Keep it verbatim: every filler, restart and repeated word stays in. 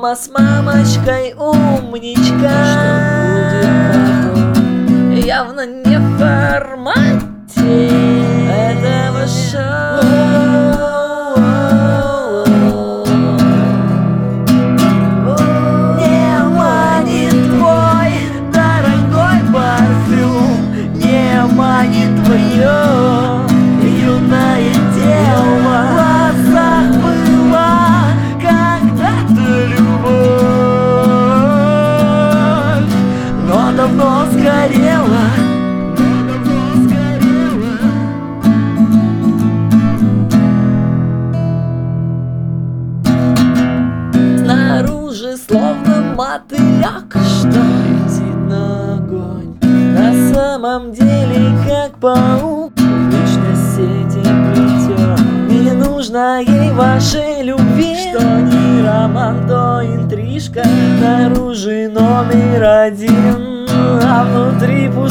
Мама с мамочкой умничка. Что будет потом? Явно не в формате этого шоу. Не манит твой дорогой парфюм, не манит твое юное тело. В глазах была когда-то любовь, но давно сгорела. Снаружи словно мотылек, что летит на огонь, на самом деле как паук вечно сети плетет. Не нужно ей вашей любви, что не роман, то интрижка. Снаружи номер один, а внутри пустота.